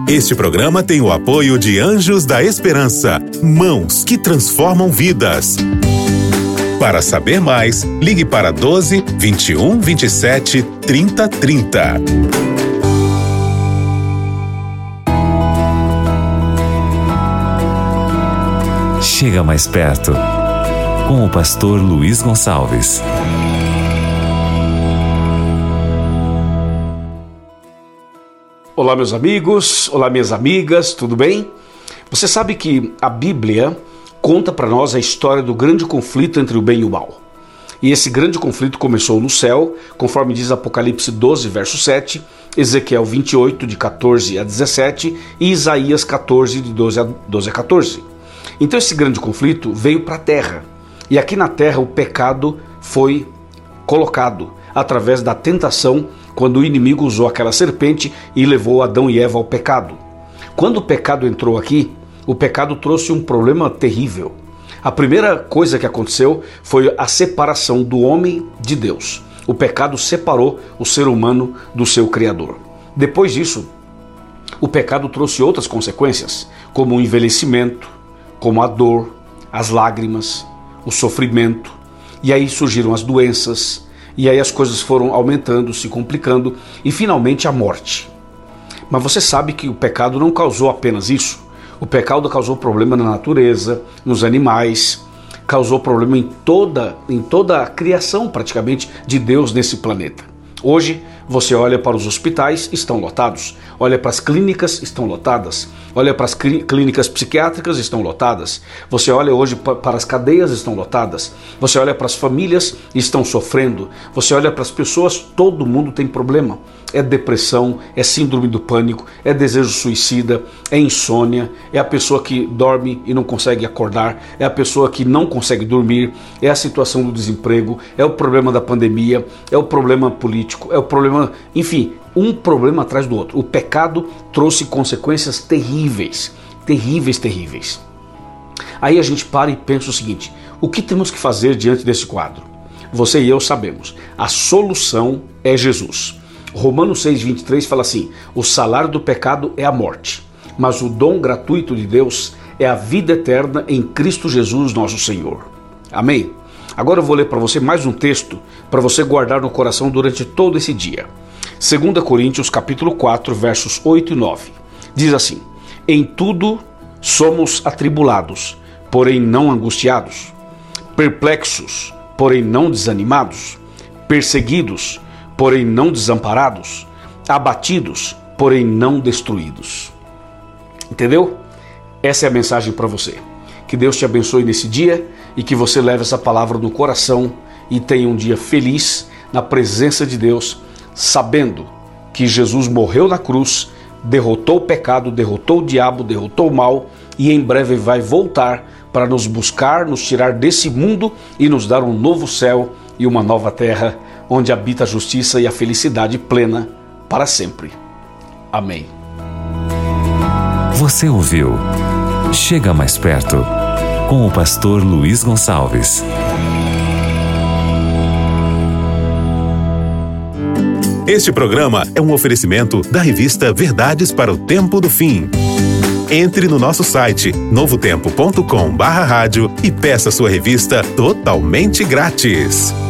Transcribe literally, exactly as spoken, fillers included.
Este programa tem o apoio de Anjos da Esperança, mãos que transformam vidas. Para saber mais, ligue para doze, vinte e um, vinte e sete, trinta, trinta. Chega mais perto, com o pastor Luiz Gonçalves. Olá, meus amigos, olá, minhas amigas, tudo bem? Você sabe que a Bíblia conta para nós a história do grande conflito entre o bem e o mal. E esse grande conflito começou no céu, conforme diz Apocalipse doze, verso sete, Ezequiel vinte e oito, de quatorze a dezessete e Isaías quatorze, de doze a quatorze. Então esse grande conflito veio para a terra. E aqui na terra o pecado foi colocado através da tentação, quando o inimigo usou aquela serpente e levou Adão e Eva ao pecado. Quando o pecado entrou aqui, o pecado trouxe um problema terrível. A primeira coisa que aconteceu foi a separação do homem de Deus. O pecado separou o ser humano do seu Criador. Depois disso, o pecado trouxe outras consequências, como o envelhecimento, como a dor, as lágrimas, o sofrimento, e aí surgiram as doenças, e aí as coisas foram aumentando, se complicando, e finalmente a morte. Mas você sabe que o pecado não causou apenas isso. O pecado causou problema na natureza, nos animais, causou problema em toda, em toda a criação praticamente de Deus nesse planeta. Hoje você olha para os hospitais, estão lotados. Olha para as clínicas, estão lotadas. Olha para as clínicas psiquiátricas, estão lotadas. Você olha hoje para as cadeias, estão lotadas. Você olha para as famílias, estão sofrendo. Você olha para as pessoas, todo mundo tem problema. É depressão, é síndrome do pânico, é desejo suicida, é insônia, é a pessoa que dorme e não consegue acordar, é a pessoa que não consegue dormir, é a situação do desemprego, é o problema da pandemia, é o problema político, é o problema, enfim, um problema atrás do outro. O pecado trouxe consequências terríveis, terríveis, terríveis. Aí a gente para e pensa o seguinte: o que temos que fazer diante desse quadro? Você e eu sabemos, a solução é Jesus. Romanos seis, vinte e três fala assim: o salário do pecado é a morte, mas o dom gratuito de Deus é a vida eterna em Cristo Jesus nosso Senhor. Amém? Agora eu vou ler para você mais um texto para você guardar no coração durante todo esse dia. Segunda Coríntios capítulo quatro, versos oito e nove. Diz assim: em tudo somos atribulados, porém não angustiados, perplexos, porém não desanimados, perseguidos, porém não desamparados, abatidos, porém não destruídos. Entendeu? Essa é a mensagem para você. Que Deus te abençoe nesse dia e que você leve essa palavra no coração e tenha um dia feliz na presença de Deus, sabendo que Jesus morreu na cruz, derrotou o pecado, derrotou o diabo, derrotou o mal e em breve vai voltar para nos buscar, nos tirar desse mundo e nos dar um novo céu e uma nova terra, onde habita a justiça e a felicidade plena para sempre. Amém. Você ouviu Chega Mais Perto, com o pastor Luiz Gonçalves. Este programa é um oferecimento da revista Verdades para o Tempo do Fim. Entre no nosso site novo tempo ponto com barra rádio e peça sua revista totalmente grátis.